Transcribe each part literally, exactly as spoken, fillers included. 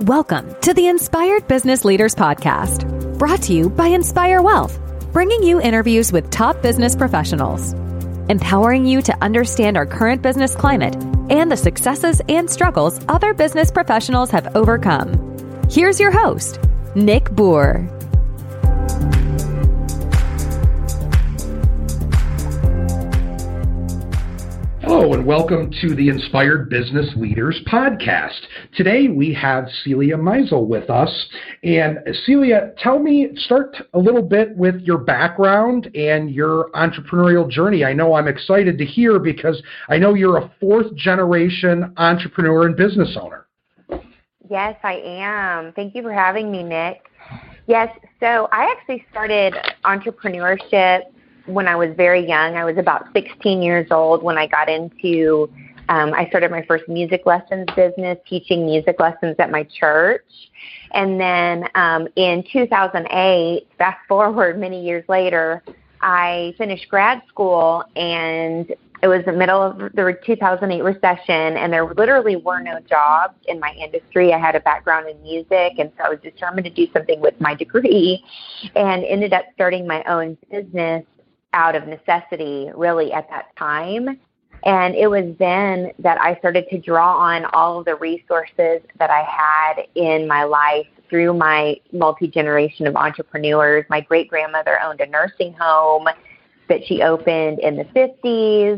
Welcome to the Inspired Business Leaders Podcast, brought to you by Inspire Wealth, bringing you interviews with top business professionals, empowering you to understand our current business climate and the successes and struggles other business professionals have overcome. Here's your host, Nick Boer. Hello and welcome to the Inspired Business Leaders Podcast. Today we have Celia Meisel with us. And Celia, tell me, start a little bit with your background and your entrepreneurial journey. I know I'm excited to hear because I know you're a fourth generation entrepreneur and business owner. Yes, I am. Thank you for having me, Nick. Yes, so I actually started entrepreneurship when I was very young. I was about sixteen years old when I got into, um, I started my first music lessons business, teaching music lessons at my church. And then um, in two thousand eight, fast forward many years later, I finished grad school, and it was the middle of the two thousand eight recession, and there literally were no jobs in my industry. I had a background in music, and so I was determined to do something with my degree, and ended up starting my own business out of necessity, really, at that time. And it was then that I started to draw on all of the resources that I had in my life through my multi-generation of entrepreneurs. My great-grandmother owned a nursing home that she opened in the fifties.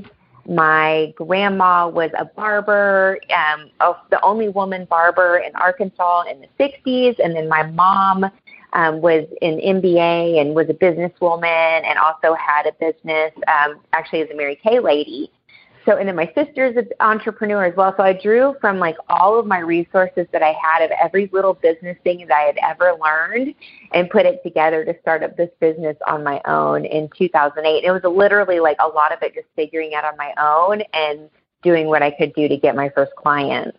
My grandma was a barber, um, the only woman barber in Arkansas in the sixties. And then my mom Um, was an M B A and was a businesswoman, and also had a business, um, actually as a Mary Kay lady. So, and then my sister's an entrepreneur as well. So I drew from like all of my resources that I had of every little business thing that I had ever learned and put it together to start up this business on my own in two thousand eight. It was literally like a lot of it just figuring out on my own and doing what I could do to get my first clients.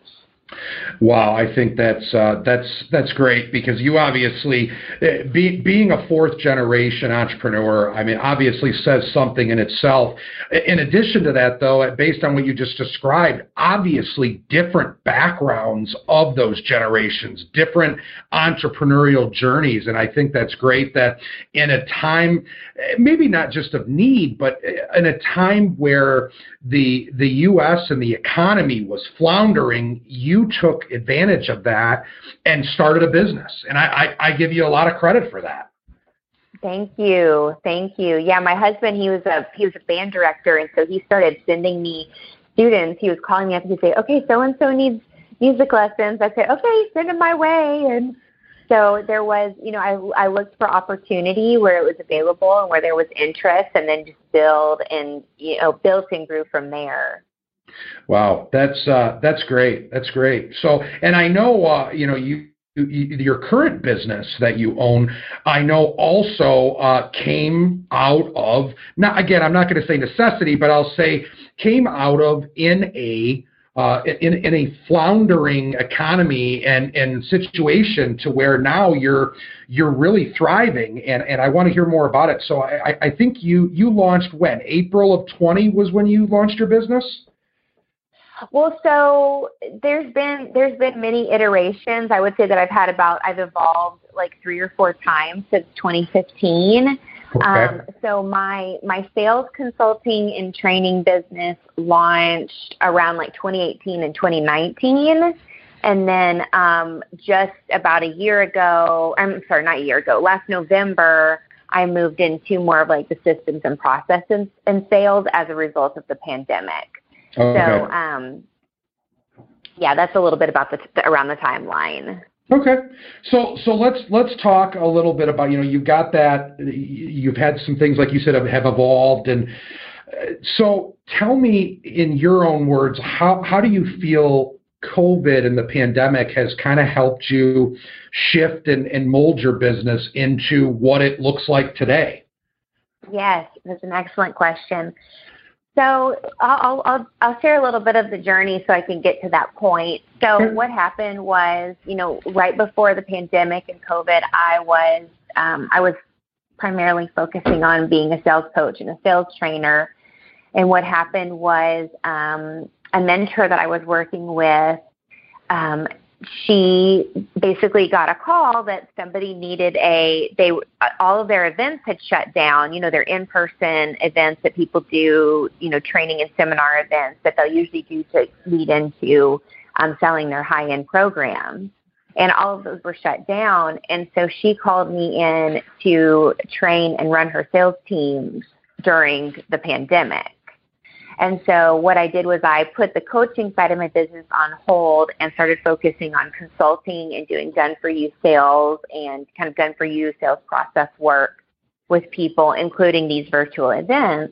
Wow, I think that's uh, that's that's great, because you obviously, uh, be, being a fourth generation entrepreneur, I mean, obviously says something in itself. In addition to that, though, based on what you just described, obviously different backgrounds of those generations, different entrepreneurial journeys, and I think that's great that in a time, maybe not just of need, but in a time where the the U S and the economy was floundering, you You took advantage of that and started a business. And I, I, I give you a lot of credit for that. Thank you. Thank you. Yeah, my husband, he was a he was a band director, and so he started sending me students. He was calling me up and he'd say, okay, so-and-so needs music lessons. I'd say, okay, send them my way. And so there was, you know, I, I looked for opportunity where it was available and where there was interest, and then just build and, you know, built and grew from there. Wow, that's uh, that's great. That's great. So, and I know, uh, you know, you, you your current business that you own, I know also uh, came out of, not again, I'm not going to say necessity, but I'll say came out of in a uh, in in a floundering economy and and situation to where now you're you're really thriving, and and I want to hear more about it. So I I think you you launched when? April of twenty was when you launched your business? Well, so there's been there's been many iterations. I would say that I've had about I've evolved like three or four times since twenty fifteen. Okay. Um, so my my sales consulting and training business launched around like twenty eighteen and twenty nineteen. And then um, just about a year ago, I'm sorry, not a year ago, last November, I moved into more of like the systems and processes and sales as a result of the pandemic. Okay. So, um, yeah, that's a little bit about the around the timeline. Okay, so so let's let's talk a little bit about, you know, you've got that, you've had some things like you said have, have evolved, and uh, so tell me in your own words, how how do you feel COVID and the pandemic has kind of helped you shift and, and mold your business into what it looks like today? Yes, that's an excellent question. So I'll, I'll, I'll share a little bit of the journey so I can get to that point. So what happened was, you know, right before the pandemic and COVID, I was um, I was primarily focusing on being a sales coach and a sales trainer. And what happened was um, a mentor that I was working with, um, she basically got a call that somebody needed a, they, all of their events had shut down, you know, their in-person events that people do, you know, training and seminar events that they'll usually do to lead into um, selling their high-end programs. And all of those were shut down. And so she called me in to train and run her sales teams during the pandemic. And so what I did was I put the coaching side of my business on hold and started focusing on consulting and doing done-for-you sales and kind of done-for-you sales process work with people, including these virtual events.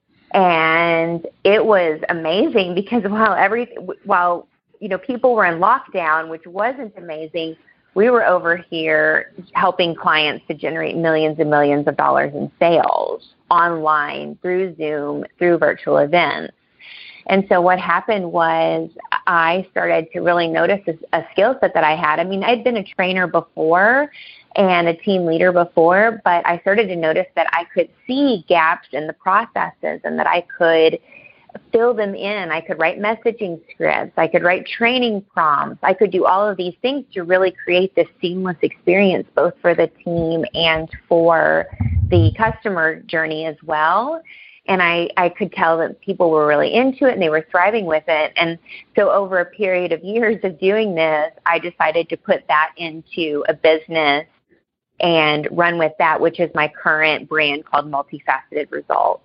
And it was amazing because while every while you know, people were in lockdown, which wasn't amazing, we were over here helping clients to generate millions and millions of dollars in sales online, through Zoom, through virtual events. And so what happened was I started to really notice a, a skill set that I had. I mean, I'd been a trainer before and a team leader before, but I started to notice that I could see gaps in the processes and that I could fill them in. I could write messaging scripts. I could write training prompts. I could do all of these things to really create this seamless experience, both for the team and for the customer journey as well. And I, I could tell that people were really into it and they were thriving with it. And so over a period of years of doing this, I decided to put that into a business and run with that, which is my current brand called Multifaceted Results.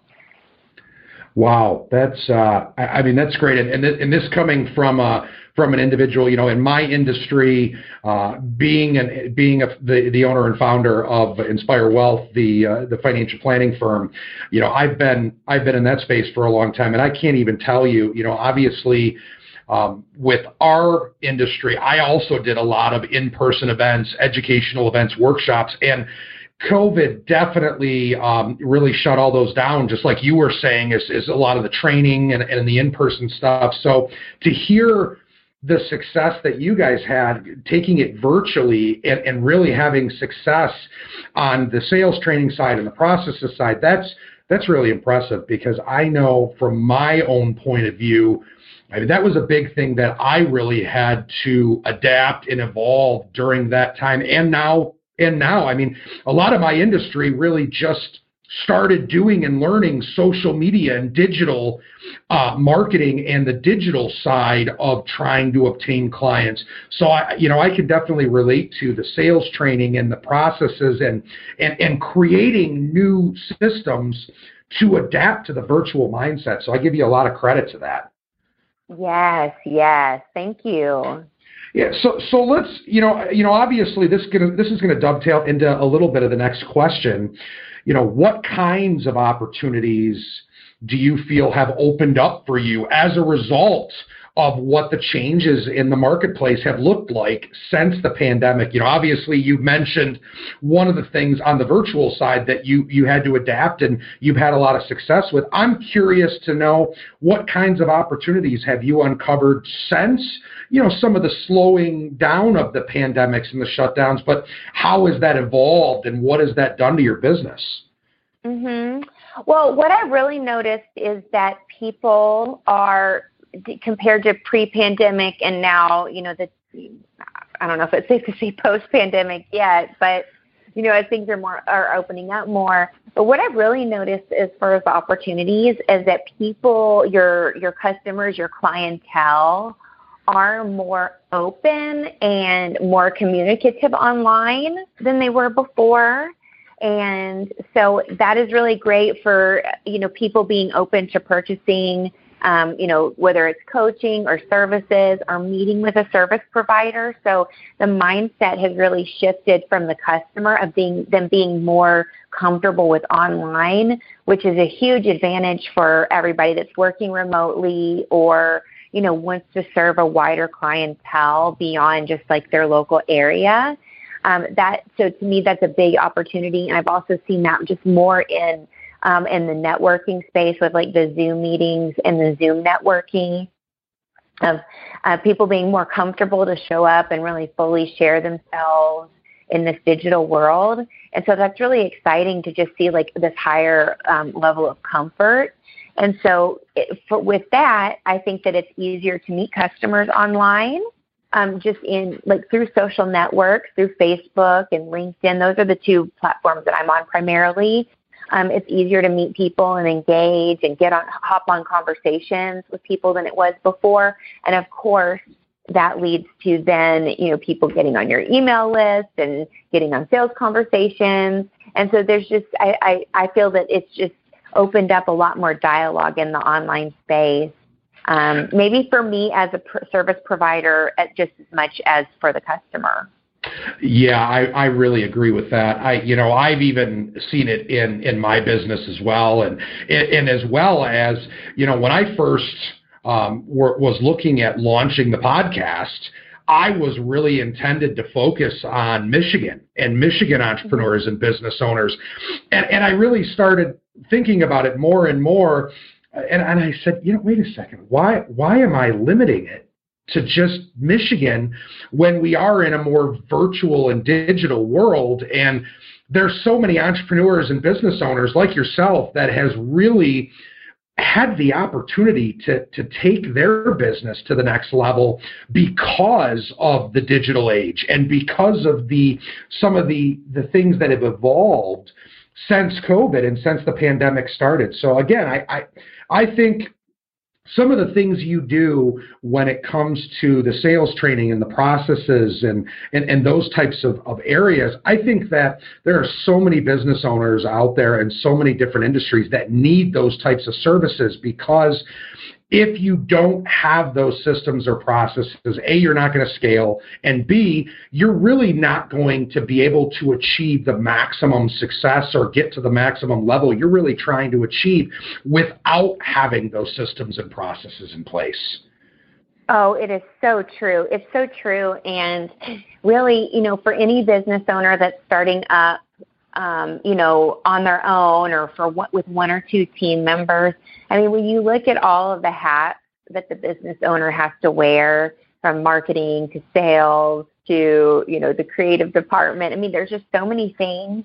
Wow, that's uh, I, I mean that's great, and and, th- and this coming from uh, from an individual, you know, in my industry, uh, being an being a, the the owner and founder of Inspire Wealth, the uh, the financial planning firm, you know, I've been I've been in that space for a long time, and I can't even tell you, you know, obviously. Um, with our industry, I also did a lot of in-person events, educational events, workshops, and COVID definitely um, really shut all those down, just like you were saying, is, is a lot of the training and, and the in-person stuff. So to hear the success that you guys had, taking it virtually and, and really having success on the sales training side and the processes side, that's that's really impressive, because I know from my own point of view, I mean, that was a big thing that I really had to adapt and evolve during that time. And now, and now, I mean, a lot of my industry really just started doing and learning social media and digital uh, marketing and the digital side of trying to obtain clients. So, I, you know, I can definitely relate to the sales training and the processes and, and, and creating new systems to adapt to the virtual mindset. So I give you a lot of credit to that. Yes, yes. Thank you. Yeah, so so let's, you know, you know, obviously this gonna this is gonna dovetail into a little bit of the next question. You know, what kinds of opportunities do you feel have opened up for you as a result of what the changes in the marketplace have looked like since the pandemic? You know, obviously you've mentioned one of the things on the virtual side that you, you had to adapt and you've had a lot of success with. I'm curious to know, what kinds of opportunities have you uncovered since, you know, some of the slowing down of the pandemics and the shutdowns, but how has that evolved and what has that done to your business? Mm-hmm. Well, what I really noticed is that people are, compared to pre-pandemic and now, you know, the, I don't know if it's safe to say post-pandemic yet, but, you know, as things are more, are opening up more. But what I've really noticed as far as opportunities is that people, your, your customers, your clientele are more open and more communicative online than they were before. And so that is really great for, you know, people being open to purchasing, um, you know, whether it's coaching or services or meeting with a service provider. So the mindset has really shifted from the customer of being them being more comfortable with online, which is a huge advantage for everybody that's working remotely or, you know, wants to serve a wider clientele beyond just like their local area. Um, that so to me, that's a big opportunity. And I've also seen that just more in um, in the networking space with like the Zoom meetings and the Zoom networking of uh, people being more comfortable to show up and really fully share themselves in this digital world. And so that's really exciting to just see like this higher um, level of comfort. And so it, for, with that, I think that it's easier to meet customers online. um, just in like through social networks, through Facebook and LinkedIn. Those are the two platforms that I'm on primarily. Um, it's easier to meet people and engage and get on, hop on conversations with people than it was before. And of course, that leads to then, you know, people getting on your email list and getting on sales conversations. And so there's just, I, I, I feel that it's just opened up a lot more dialogue in the online space. Um, maybe for me as a pr- service provider, at just as much as for the customer. Yeah, I, I really agree with that. I, you know, I've even seen it in, in my business as well. And, and as well as, you know, when I first um, were, was looking at launching the podcast, I was really intended to focus on Michigan and Michigan entrepreneurs and business owners. And, and I really started thinking about it more and more. And, and I said, you know, wait a second, why, why am I limiting it to just Michigan when we are in a more virtual and digital world? And there's so many entrepreneurs and business owners like yourself that has really had the opportunity to, to take their business to the next level because of the digital age and because of the some of the, the things that have evolved since COVID and since the pandemic started. So again, I, I, I think some of the things you do when it comes to the sales training and the processes and, and, and those types of, of areas, I think that there are so many business owners out there and so many different industries that need those types of services, because if you don't have those systems or processes, A, you're not going to scale, and B, you're really not going to be able to achieve the maximum success or get to the maximum level you're really trying to achieve without having those systems and processes in place. Oh, it is so true. It's so true. And really, you know, for any business owner that's starting up, Um, you know, on their own or for what, with one or two team members. I mean, when you look at all of the hats that the business owner has to wear, from marketing to sales to, you know, the creative department, I mean, there's just so many things,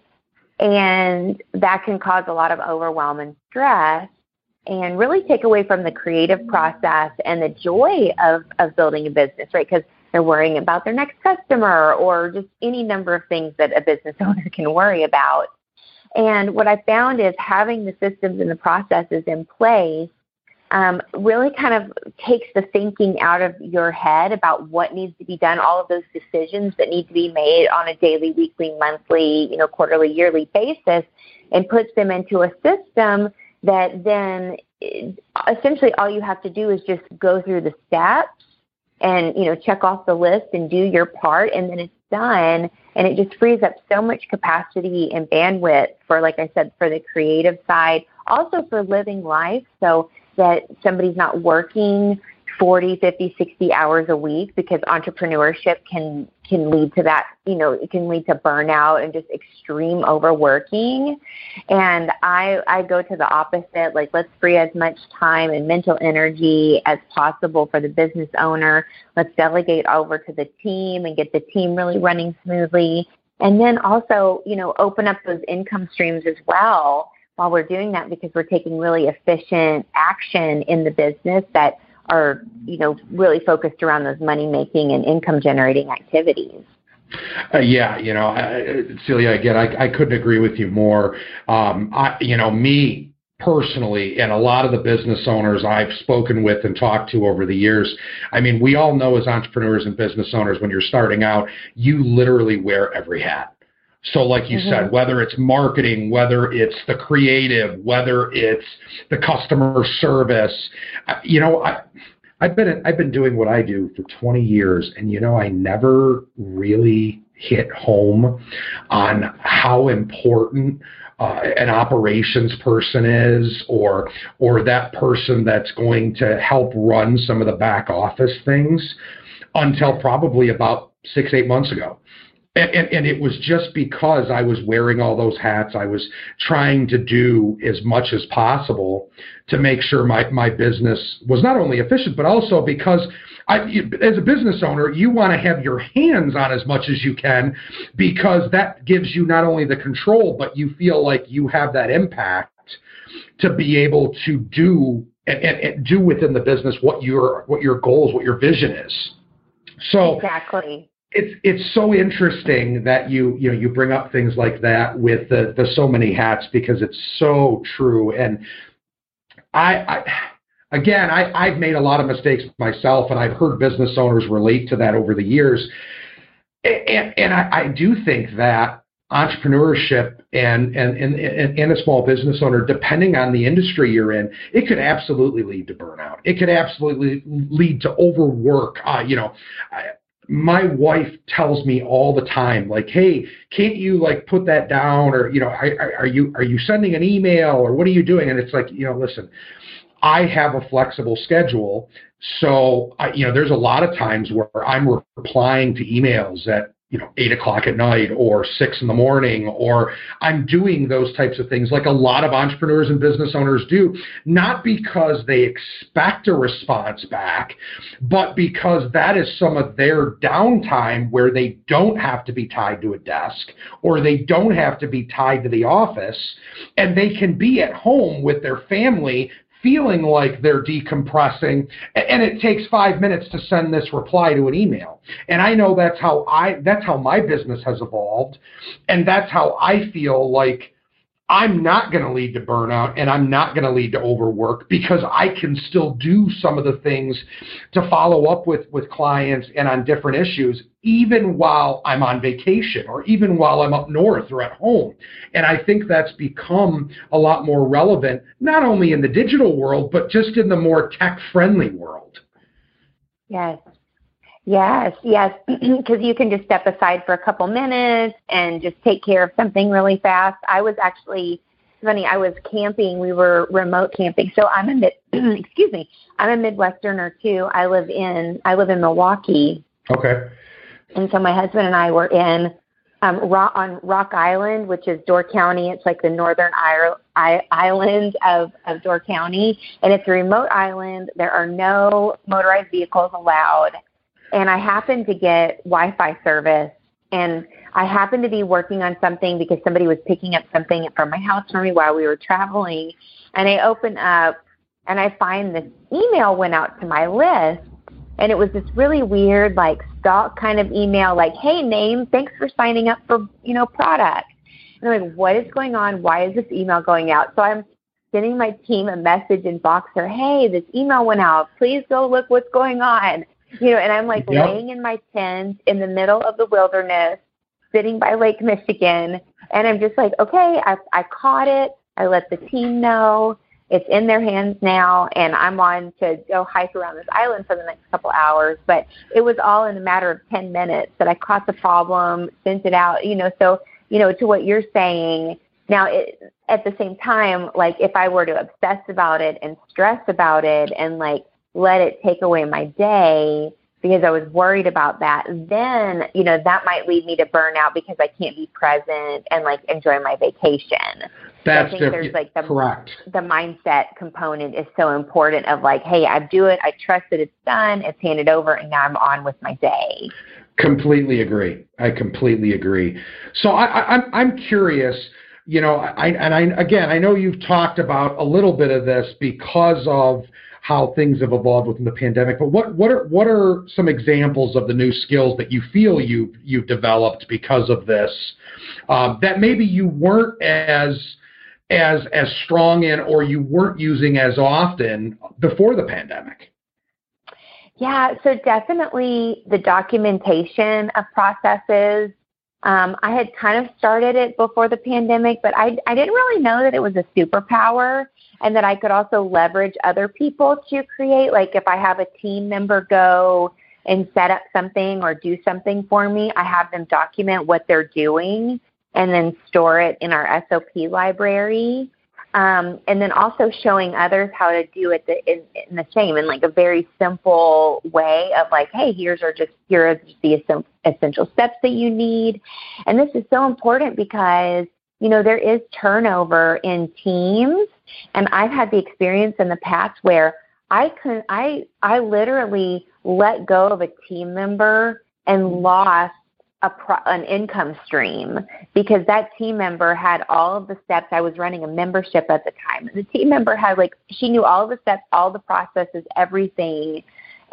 and that can cause a lot of overwhelm and stress and really take away from the creative process and the joy of, of building a business, right? Because they're worrying about their next customer or just any number of things that a business owner can worry about. And what I found is having the systems and the processes in place um, really kind of takes the thinking out of your head about what needs to be done, all of those decisions that need to be made on a daily, weekly, monthly, you know, quarterly, yearly basis, and puts them into a system that then essentially all you have to do is just go through the steps and, you know, check off the list and do your part, and then it's done. And it just frees up so much capacity and bandwidth for, like I said, for the creative side, also for living life, so that somebody's not working forty, fifty, sixty hours a week, because entrepreneurship can can lead to that, you know, it can lead to burnout and just extreme overworking. And I I go to the opposite, like let's free as much time and mental energy as possible for the business owner. Let's delegate over to the team and get the team really running smoothly. And then also, you know, open up those income streams as well while we're doing that, because we're taking really efficient action in the business that are, you know, really focused around those money-making and income-generating activities. Uh, yeah, you know, uh, Celia, again, I, I couldn't agree with you more. Um, I, you know, me personally, and a lot of the business owners I've spoken with and talked to over the years, I mean, we all know as entrepreneurs and business owners, when you're starting out, you literally wear every hat. So like you mm-hmm. said, whether it's marketing, whether it's the creative, whether it's the customer service, you know, I, I've been I've been doing what I do for twenty years, and you know, I never really hit home on how important uh, an operations person is, or or that person that's going to help run some of the back office things, until probably about six, eight months ago. And, and, and it was just because I was wearing all those hats. I was trying to do as much as possible to make sure my, my business was not only efficient, but also because I, as a business owner, you want to have your hands on as much as you can, because that gives you not only the control, but you feel like you have that impact to be able to do and, and, and do within the business what your what your goals, what your vision is. So exactly. It's it's so interesting that you you know you bring up things like that with the the so many hats, because it's so true. And I, I again I I've made a lot of mistakes myself, and I've heard business owners relate to that over the years. And, and I, I do think that entrepreneurship and, and, and, and a small business owner, depending on the industry you're in, it could absolutely lead to burnout. It could absolutely lead to overwork. Uh, you know, I, my wife tells me all the time, like, hey, can't you like put that down? Or, you know, are, are you, are you sending an email, or what are you doing? And it's like, you know, listen, I have a flexible schedule. So, I, you know, there's a lot of times where I'm replying to emails at, you know, eight o'clock at night or six in the morning, or I'm doing those types of things like a lot of entrepreneurs and business owners do, not because they expect a response back, but because that is some of their downtime where they don't have to be tied to a desk, or they don't have to be tied to the office, and they can be at home with their family feeling like they're decompressing, and it takes five minutes to send this reply to an email. And I know that's how I that's how my business has evolved, and that's how I feel like I'm not going to lead to burnout, and I'm not going to lead to overwork, because I can still do some of the things to follow up with, with clients and on different issues, even while I'm on vacation, or even while I'm up north or at home. And I think that's become a lot more relevant, not only in the digital world, but just in the more tech-friendly world. Yes. Yes, yes, because you can just step aside for a couple minutes and just take care of something really fast. I was actually, funny, I was camping. We were remote camping. So I'm a mid, excuse me, I'm a Midwesterner too. I live in, I live in Milwaukee. Okay. And so my husband and I were in um, Rock, on Rock Island, which is Door County. It's like the northern I- island of, of Door County. And it's a remote island. There are no motorized vehicles allowed. And I happened to get Wi-Fi service, and I happened to be working on something because somebody was picking up something from my house for me while we were traveling. And I open up, and I find this email went out to my list, and it was this really weird, like, stalk kind of email, like, hey, name, thanks for signing up for, you know, product. And I'm like, what is going on? Why is this email going out? So I'm sending my team a message in Voxer, hey, this email went out. Please go look what's going on. You know, and I'm like yep. laying in my tent in the middle of the wilderness, sitting by Lake Michigan, and I'm just like, okay, I, I caught it. I let the team know. It's in their hands now, and I'm on to go hike around this island for the next couple hours. But it was all in a matter of ten minutes that I caught the problem, sent it out, you know. So, you know, to what you're saying, now it, at the same time, like if I were to obsess about it and stress about it and like, let it take away my day because I was worried about that, then, you know, that might lead me to burnout because I can't be present and like enjoy my vacation. That's so I think diff- there's like the, correct. The mindset component is so important of like, hey, I do it. I trust that it's done. It's handed over, and now I'm on with my day. Completely agree. I completely agree. So I, I, I'm I'm curious. You know, I and I again, I know you've talked about a little bit of this because of how things have evolved within the pandemic, but what, what are what are some examples of the new skills that you feel you've you've developed because of this um, that maybe you weren't as as as strong in, or you weren't using as often before the pandemic? Yeah, so definitely the documentation of processes. Um, I had kind of started it before the pandemic, but I, I didn't really know that it was a superpower and that I could also leverage other people to create. Like if I have a team member go and set up something or do something for me, I have them document what they're doing and then store it in our S O P library. Um, and then also showing others how to do it the, in, in the same, in like a very simple way of like, hey, here's are just here are just the essential steps that you need. And this is so important because, you know, there is turnover in teams, and I've had the experience in the past where I could I I literally let go of a team member and lost A pro, an income stream because that team member had all of the steps. I was running a membership at the time. The team member had like, she knew all of the steps, all the processes, everything.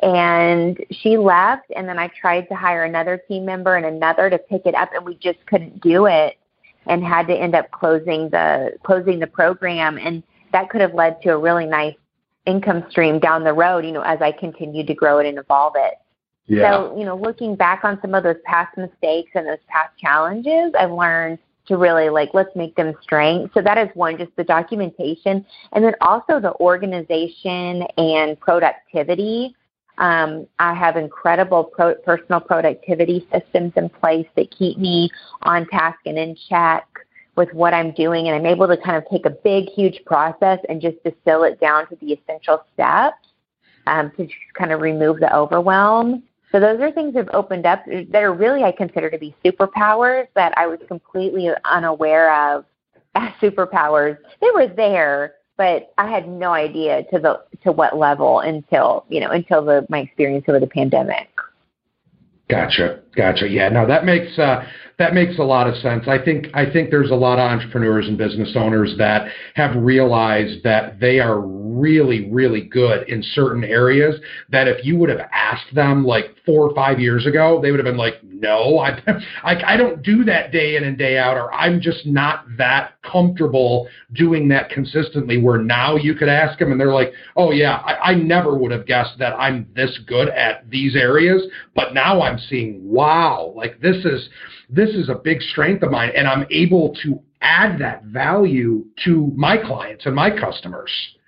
And she left, and then I tried to hire another team member and another to pick it up, and we just couldn't do it, and had to end up closing the closing the program. And that could have led to a really nice income stream down the road, you know, as I continued to grow it and evolve it. Yeah. So, you know, looking back on some of those past mistakes and those past challenges, I've learned to really, like, let's make them strengths. So that is one, just the documentation. And then also the organization and productivity. Um, I have incredible pro- personal productivity systems in place that keep me on task and in check with what I'm doing. And I'm able to kind of take a big, huge process and just distill it down to the essential steps um, to just kind of remove the overwhelm. So those are things that have opened up that are really, I consider to be superpowers that I was completely unaware of as superpowers. They were there, but I had no idea to the to what level until, you know, until the my experience over the pandemic. Gotcha. Gotcha. Yeah, no, that makes uh, that makes a lot of sense. I think I think there's a lot of entrepreneurs and business owners that have realized that they are really, really good in certain areas that if you would have asked them like four or five years ago, they would have been like, no, I, I, I don't do that day in and day out, or I'm just not that comfortable doing that consistently, where now you could ask them and they're like, oh yeah, I, I never would have guessed that I'm this good at these areas, but now I'm seeing, wow, like this is, this is a big strength of mine, and I'm able to add that value to my clients and my customers.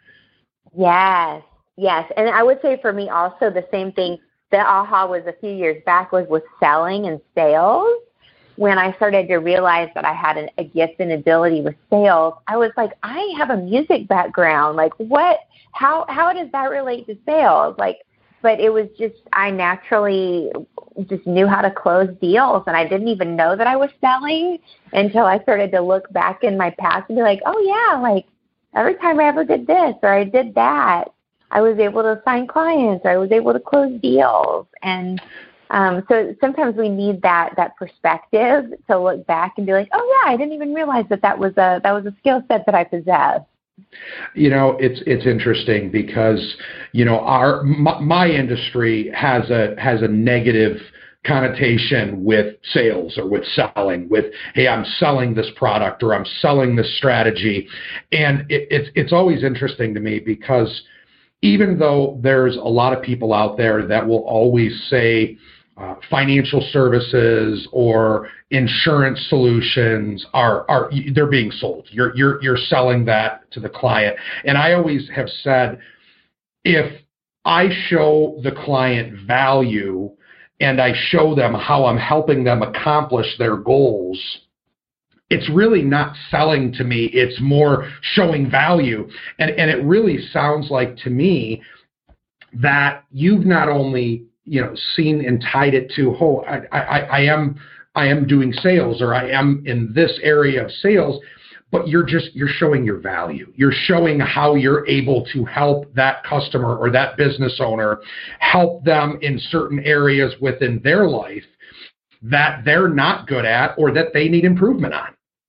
Yes, yes. And I would say for me also the same thing, the aha was a few years back was with selling and sales. When I started to realize that I had an, a gift and ability with sales, I was like, I have a music background. Like what, how, how does that relate to sales? Like, but it was just, I naturally just knew how to close deals, and I didn't even know that I was selling until I started to look back in my past and be like, oh yeah, like every time I ever did this or I did that, I was able to sign clients, or I was able to close deals. And um, so sometimes we need that that perspective to look back and be like, oh yeah, I didn't even realize that that was a that was a skill set that I possess. You know, it's it's interesting because, you know, our my, my industry has a has a negative connotation with sales or with selling, with, hey, I'm selling this product or I'm selling this strategy. And it, it's it's always interesting to me because even though there's a lot of people out there that will always say uh, financial services or insurance solutions are are they're being sold. You're you're you're selling that to the client. And I always have said, if I show the client value and I show them how I'm helping them accomplish their goals, it's really not selling to me. It's more showing value. And, and it really sounds like to me that you've not only, you know, seen and tied it to, oh, I, I, I am I am doing sales, or I am in this area of sales, but you're just, you're showing your value. You're showing how you're able to help that customer or that business owner, help them in certain areas within their life that they're not good at or that they need improvement on.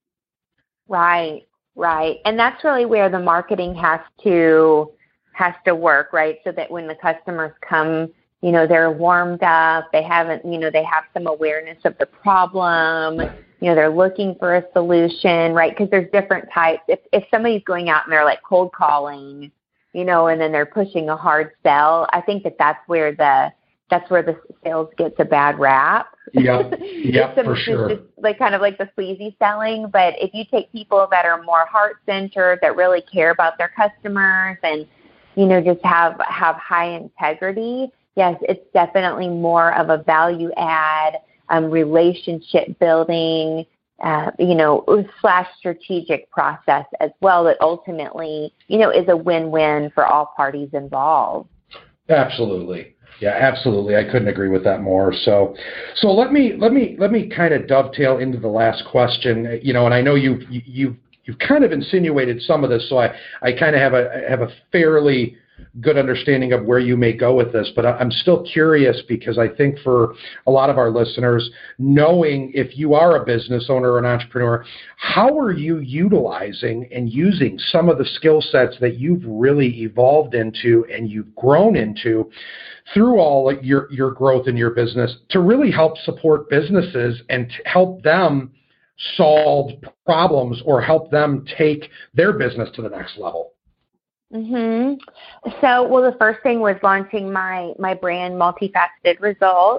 Right, right. And that's really where the marketing has to has to work, right? So that when the customers come, you know, they're warmed up, they haven't, you know, they have some awareness of the problem, you know, they're looking for a solution, right? Because there's different types. If if somebody's going out and they're like cold calling, you know, and then they're pushing a hard sell, I think that that's where the that's where the sales gets a bad rap. Yep, yep, some, for sure. It's just like kind of like the sleazy selling. But if you take people that are more heart-centered, that really care about their customers and, you know, just have have high integrity, yes, it's definitely more of a value add, um, relationship building, uh, you know, slash strategic process as well that ultimately, you know, is a win-win for all parties involved. Absolutely. Yeah, absolutely. I couldn't agree with that more. So, so let me let me let me kind of dovetail into the last question. You know, and I know you've you you've you've kind of insinuated some of this, so I I kind of have a have a fairly good understanding of where you may go with this, but I'm still curious because I think for a lot of our listeners, knowing if you are a business owner or an entrepreneur, how are you utilizing and using some of the skill sets that you've really evolved into and you've grown into through all your, your growth in your business to really help support businesses and to help them solve problems or help them take their business to the next level? Mm-hmm. So, well, the first thing was launching my, my brand, Multifaceted Results.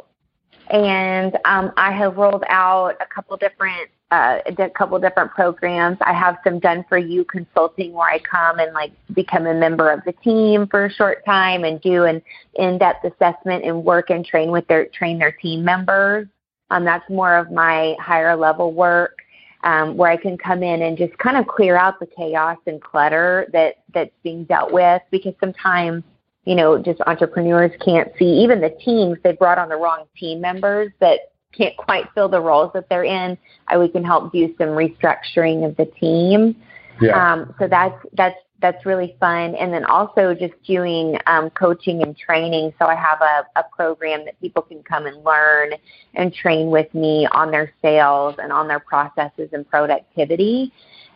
And um, I have rolled out a couple different, uh, a couple different programs. I have some done for you consulting where I come and like become a member of the team for a short time and do an in-depth assessment and work and train with their, train their team members. Um, that's more of my higher level work. Um, where I can come in and just kind of clear out the chaos and clutter that, that's being dealt with, because sometimes, you know, just entrepreneurs can't see, even the teams, they brought on the wrong team members that can't quite fill the roles that they're in. I, we can help do some restructuring of the team. Yeah. Um, so that's, that's, that's really fun. And then also just doing um, coaching and training. So I have a, a program that people can come and learn and train with me on their sales and on their processes and productivity.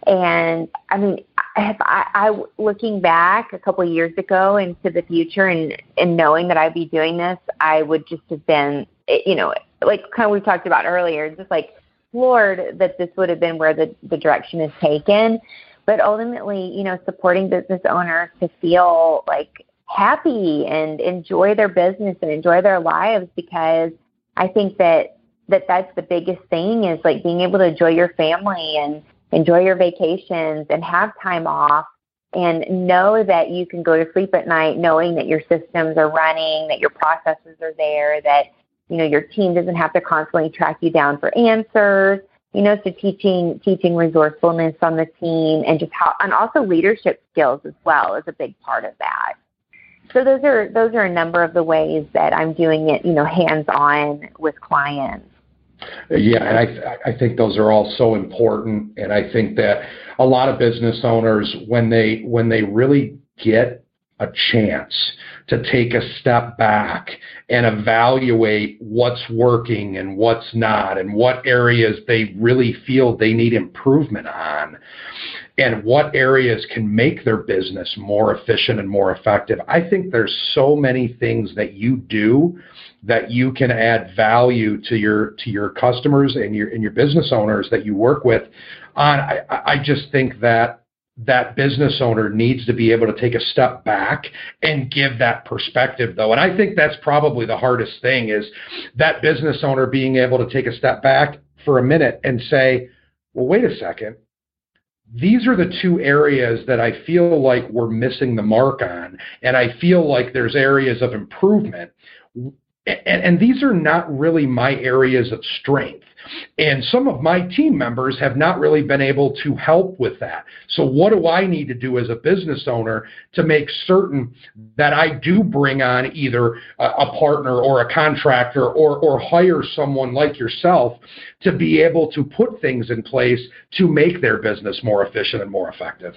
And I mean, if I, I looking back a couple of years ago into the future and, and knowing that I'd be doing this, I would just have been, you know, like kind of we talked about earlier, just like floored that this would have been where the, the direction is taken. But ultimately, you know, supporting business owners to feel like happy and enjoy their business and enjoy their lives, because I think that, that that's the biggest thing is like being able to enjoy your family and enjoy your vacations and have time off and know that you can go to sleep at night knowing that your systems are running, that your processes are there, that, you know, your team doesn't have to constantly track you down for answers. You know, so teaching teaching resourcefulness on the team and just how, and also leadership skills as well is a big part of that. So those are those are a number of the ways that I'm doing it, you know, hands-on with clients. Yeah, and I I think those are all so important, and I think that a lot of business owners, when they when they really get a chance to take a step back and evaluate what's working and what's not and what areas they really feel they need improvement on and what areas can make their business more efficient and more effective. I think there's so many things that you do that you can add value to your to your customers and your and your business owners that you work with. On I, I just think that that business owner needs to be able to take a step back and give that perspective, though. And I think that's probably the hardest thing, is that business owner being able to take a step back for a minute and say, well, wait a second. These are the two areas that I feel like we're missing the mark on, and I feel like there's areas of improvement. And, and these are not really my areas of strength. And some of my team members have not really been able to help with that. So what do I need to do as a business owner to make certain that I do bring on either a, a partner or a contractor or, or hire someone like yourself to be able to put things in place to make their business more efficient and more effective?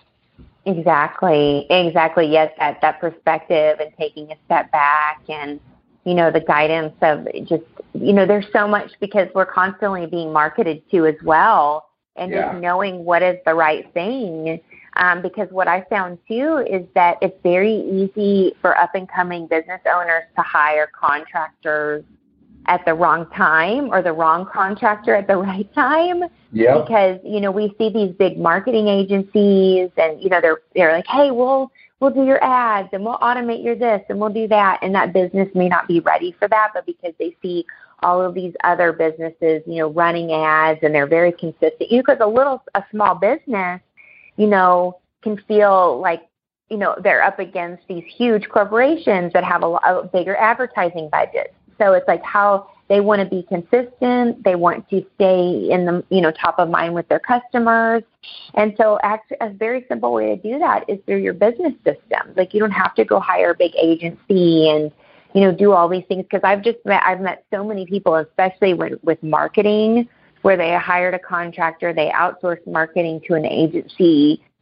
Exactly. Exactly. Yes, that, that perspective and taking a step back and, you know, the guidance of just, you know, there's so much because we're constantly being marketed to as well, and yeah. just knowing what is the right thing. Um, because what I found too is that it's very easy for up and coming business owners to hire contractors at the wrong time or the wrong contractor at the right time. Yeah. Because, you know, we see these big marketing agencies and, you know, they're, they're like, hey, we'll, we'll do your ads and we'll automate your this and we'll do that. And that business may not be ready for that, but because they see all of these other businesses, you know, running ads and they're very consistent, you know, because a little, a small business, you know, can feel like, you know, they're up against these huge corporations that have a, a bigger advertising budget. So it's like how they want to be consistent. They want to stay in the, you know, top of mind with their customers. And so actually a very simple way to do that is through your business system. Like you don't have to go hire a big agency and, you know, do all these things. Because I've just met, I've met so many people, especially with, with marketing, where they hired a contractor, they outsourced marketing to an agency,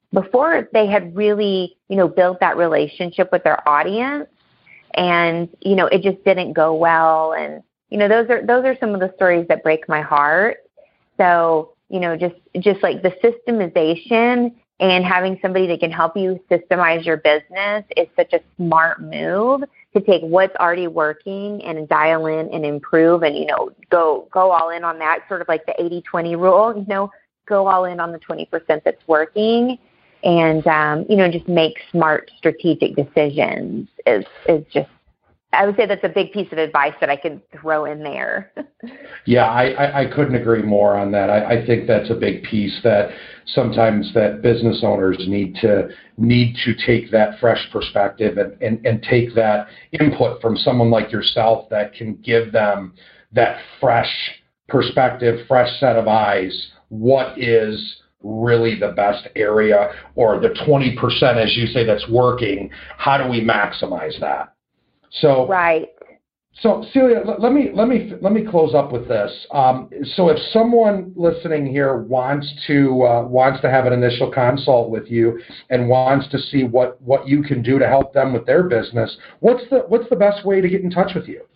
before they had really, you know, built that relationship with their audience, and, you know, it just didn't go well. And, you know, those are, those are some of the stories that break my heart. So, you know, just, just like the systemization and having somebody that can help you systemize your business is such a smart move to take what's already working and dial in and improve and, you know, go, go all in on that, sort of like the eighty twenty rule, you know, go all in on the twenty percent that's working. And, um, you know, just make smart strategic decisions is, is just, I would say that's a big piece of advice that I could throw in there. Yeah, I, I, I couldn't agree more on that. I, I think that's a big piece that sometimes that business owners need to need to take that fresh perspective and, and, and take that input from someone like yourself that can give them that fresh perspective, fresh set of eyes. What is really the best area, or the twenty percent, as you say, that's working? How do we maximize that? So, right. So Celia, let me let me let me close up with this. Um, so, if someone listening here wants to uh, wants to have an initial consult with you and wants to see what, what you can do to help them with their business, what's the what's the best way to get in touch with you?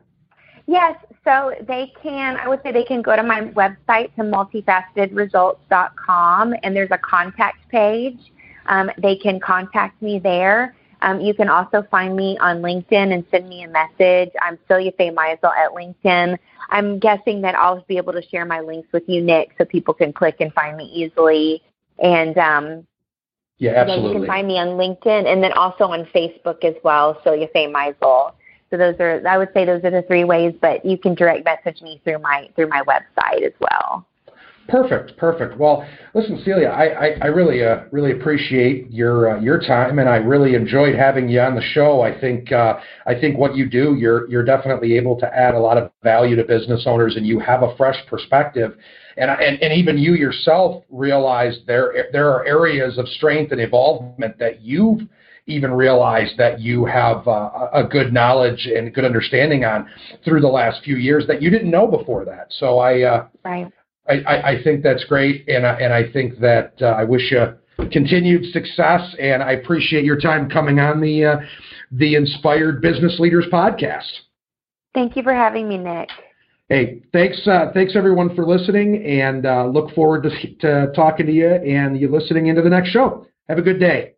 Yes, so they can. I would say they can go to my website, to multifaceted results dot com, and there's a contact page. Um, they can contact me there. Um, you can also find me on LinkedIn and send me a message. I'm Celia Faye Meisel at LinkedIn. I'm guessing that I'll be able to share my links with you, Nick, so people can click and find me easily. And um, yeah, absolutely. you can find me on LinkedIn and then also on Facebook as well, Celia Faye Meisel. So those are, I would say, those are the three ways. But you can direct message me through my through my website as well. Perfect, perfect. Well, listen, Celia, I, I, I really, uh, really appreciate your uh, your time, and I really enjoyed having you on the show. I think, uh, I think what you do, you're you're definitely able to add a lot of value to business owners, and you have a fresh perspective, and and, and even you yourself realize there there are areas of strength and involvement that you've even realized that you have uh, a good knowledge and good understanding on through the last few years that you didn't know before that. So I. Uh, right. I, I think that's great, and I, and I think that uh, I wish you continued success, and I appreciate your time coming on the uh, the Inspired Business Leaders podcast. Thank you for having me, Nick. Hey, thanks, uh, thanks everyone for listening, and uh, look forward to, to talking to you and you listening into the next show. Have a good day.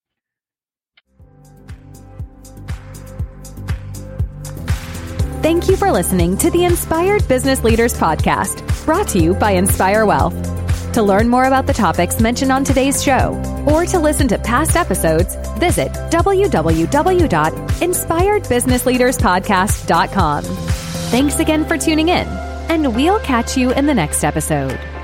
Thank you for listening to the Inspired Business Leaders podcast, brought to you by Inspire Wealth. To learn more about the topics mentioned on today's show, or to listen to past episodes, visit w w w dot inspired business leaders podcast dot com. Thanks again for tuning in, and we'll catch you in the next episode.